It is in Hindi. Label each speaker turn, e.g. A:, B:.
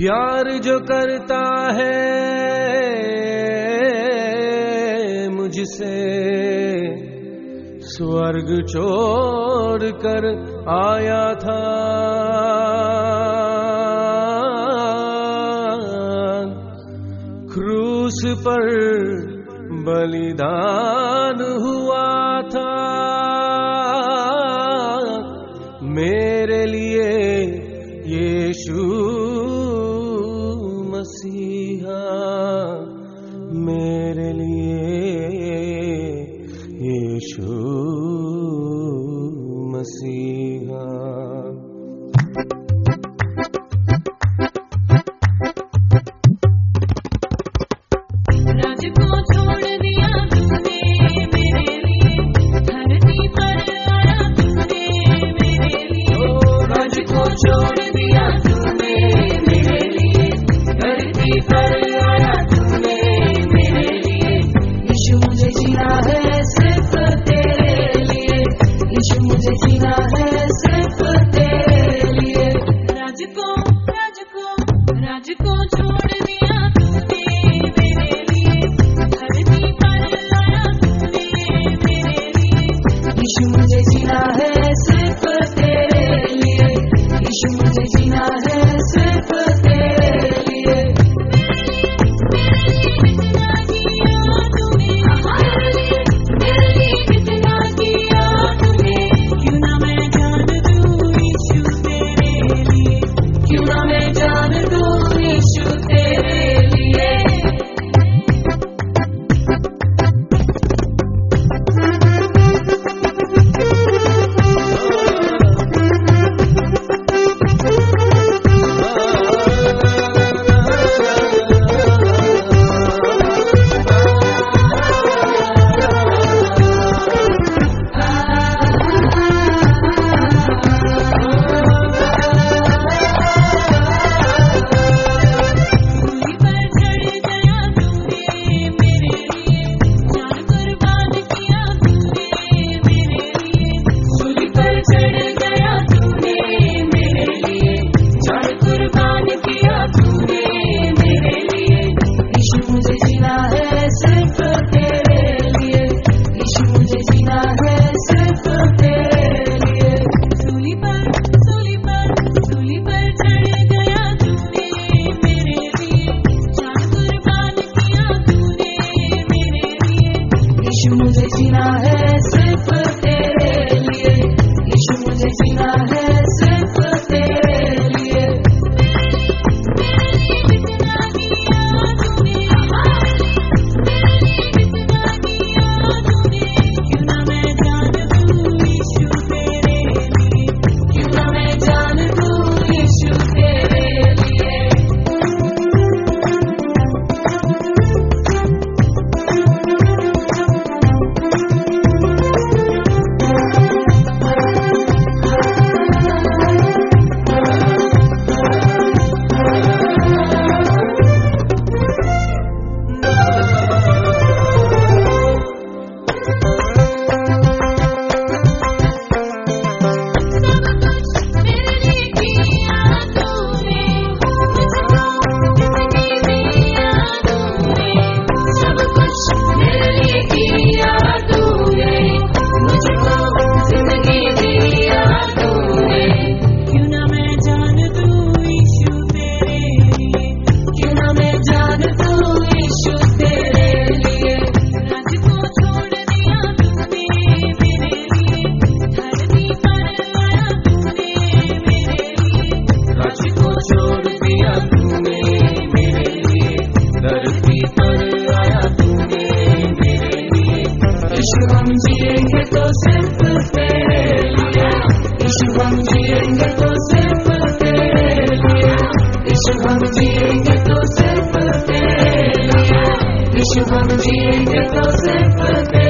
A: प्यार जो करता है मुझसे, स्वर्ग छोड़ कर आया था। क्रूस पर बलिदान हुआ था मेरे लिए यीशु मसीहा, मेरे लिए यीशु मसीहा।
B: राज को छोड़ दिया तूने मेरे लिए, धरती पर आया तूने मेरे लिए। राज को छोड़ दिया तूने मेरे लिए, धरती पर आया तूने मेरे लिए। यीशु मुझे जीना है सिर्फ तेरे लिए, यीशु मुझे जीना है सिर्फ तेरे लिए। राज को छोड़ दिया तूने मेरे लिए, धरती पर आया तूने मेरे लिए। यीशु मुझे जीना है सिर्फ तेरे लिए, यीशु मुझे जीना है सिर्फ तेरे लिए। कितना किया तूने, क्यों ना मैं जान दूं यीशु तेरे लिए, क्यों ना मैं जान दूं यीशु तेरे लिए। मुझे जीना है सिर्फ तेरे लिए, यीशु मुझे जीना है सिर्फ तेरे लिए। कितना किया तूने, कितना किया तूने, क्यों ना मैं जान दूं यीशु तेरे लिए, क्यों ना मैं जान दूं यीशु तेरे लिए। हम जिएंगे तो सिर्फ तेरे लिए, यीशु हम जिएंगे तो सिर्फ तेरे लिए, यीशु हम जिएंगे तो सिर्फ तेरे लिए, यीशु हम जिएंगे तो सिर्फ तेरे लिए।